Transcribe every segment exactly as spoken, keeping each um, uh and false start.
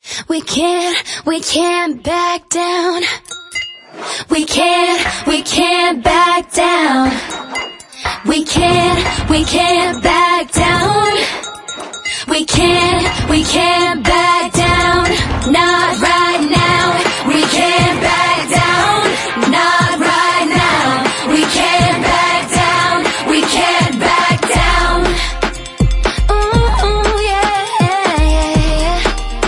We can't, we can't back down. We can't, we can't back down. We can't, we can't back down. We can't, we can't back down. Not right now. We can't back down. Not right now. We can't back down. We can't back down. Ooh, yeah, yeah,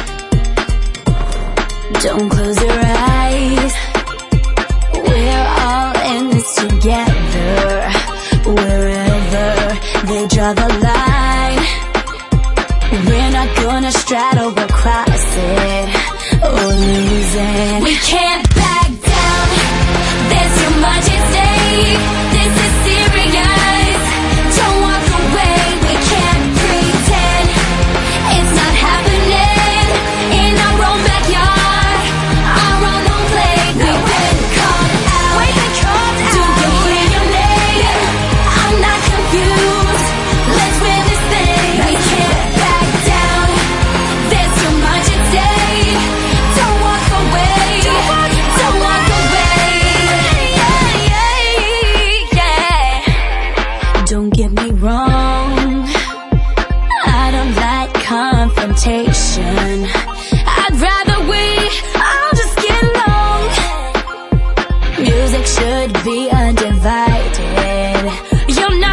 yeah. Don't close your eyes. We're all in this together. Wherever they draw the line, we're not gonna straddle or cross it or lose it. We can't back down. There's too much at stake. This is serious. Don't walk away. We can't pretend it's not happening in our own backyard, our own home plate. We've been called out. We've been called out. Do you hear your name? I'm not confused. Let's win this thing. We can't back down. There's too much at stake. Don't walk away. Don't walk away. Yeah, yeah, yeah. Don't get me wrong. I don't like confrontation. I'd rather we all just get along. Music should be undivided. You're not